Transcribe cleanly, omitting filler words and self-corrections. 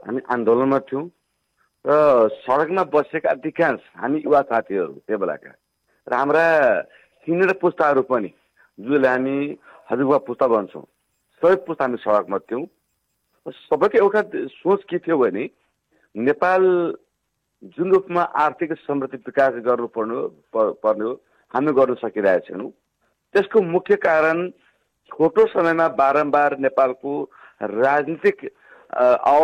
हामी आन्दोलनमा थियौँ र सडकमा बसेका अधिकांश हामी युवा साथीहरू त्यो बेलाका र हाम्रा सिनियर पुस्ताहरू पनि जसले हामी हजुरबा पुस्ता भन्छौँ सबै पुस्ता हामी सडकमा थियौँ। सबैको एउटा सोच के थियो भने नेपाल जुन रूपमा आर्थिक समृद्धि विकास गर्नु पर्ने हो हामी गर्न सकिरहेका छैनौँ। त्यसको मुख्य कारण छोटो समयमा बारम्बार नेपालको राजनीतिक